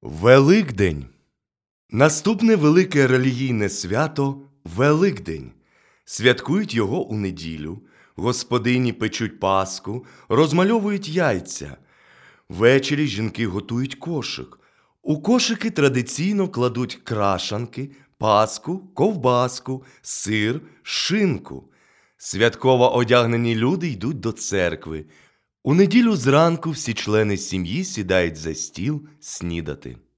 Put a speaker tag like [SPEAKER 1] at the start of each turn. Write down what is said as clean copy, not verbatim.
[SPEAKER 1] Великдень. Наступне велике релігійне свято – Великдень. Святкують його у неділю, господині печуть паску, розмальовують яйця. Ввечері жінки готують кошик. У кошики традиційно кладуть крашанки, паску, ковбаску, сир, шинку. Святково одягнені люди йдуть до церкви. У неділю зранку всі члени сім'ї сідають за стіл снідати.